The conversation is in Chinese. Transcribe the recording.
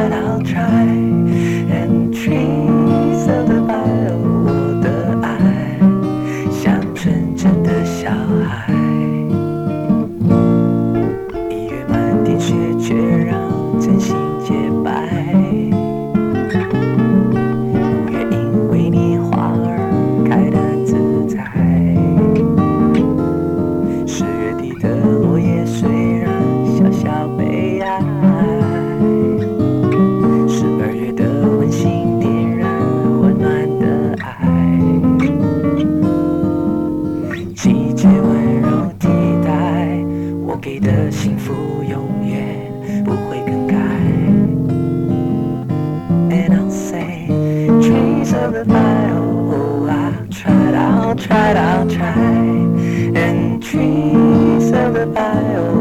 tried, I'll try. And trees of the bio， 我的爱像纯真的小孩。一月满天雪，却让真心洁白。五月因为你花儿开得自在。10月底的落叶虽然小小悲哀。12月的温馨点燃温暖的爱。季节温柔替代我给的幸福，永远不会更改。And I'll say, trees of the bio, I'll try, I'll try, I'll try. And trees of the bio.